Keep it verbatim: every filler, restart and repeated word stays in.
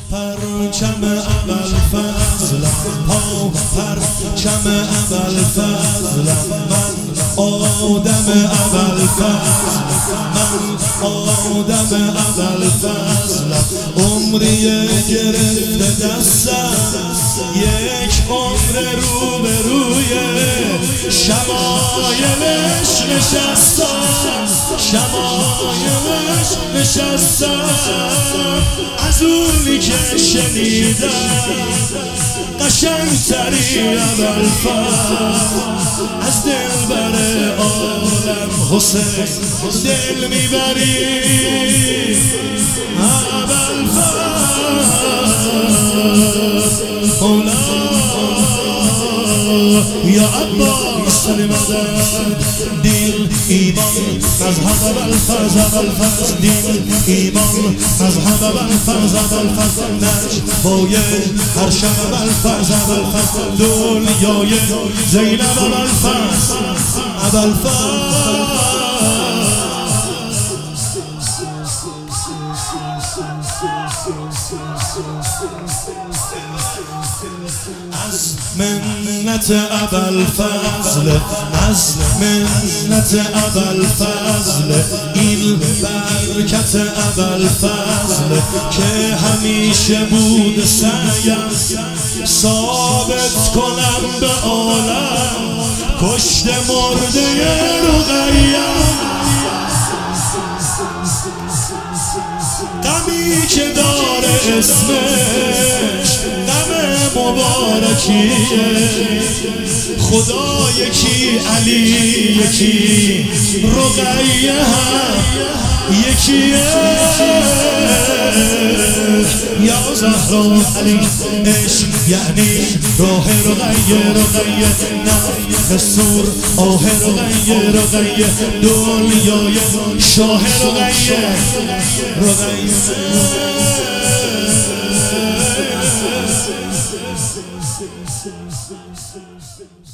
پرچم اول فضلم پا پرچم اول فضلم من آدم اول فضل من آدم اول فضلم عمری گرفته دستم یک عمر رو به روی شمایلش نشستم شمایلش نشستم از اونی که شنیدم قشنگتری اول فضل از دلبر عالم حسین دل میبری اول فضل مولا یا عباس مدد دین ایمان مذهب اول فضل اول فضل دین ایمان مذهب اول فضل اول فضل نجوای هر شب اول فضل اول فضل دنیای زینب اول فضل اول فضل از منت اول فضل از منت اول فضل این برکت اول فضل که همیشه بود سعیم ثابت کنم به عالم پشت مرده رقیم غمی که داره اسمش غم مبارکیه خدا یکی علی یکی رقیه هم یکیه یا زهرا علی عشق یعنی راه رقیه رقیه نفخ سور آه رقیه رقیه دنیای شاه رقیه رقیه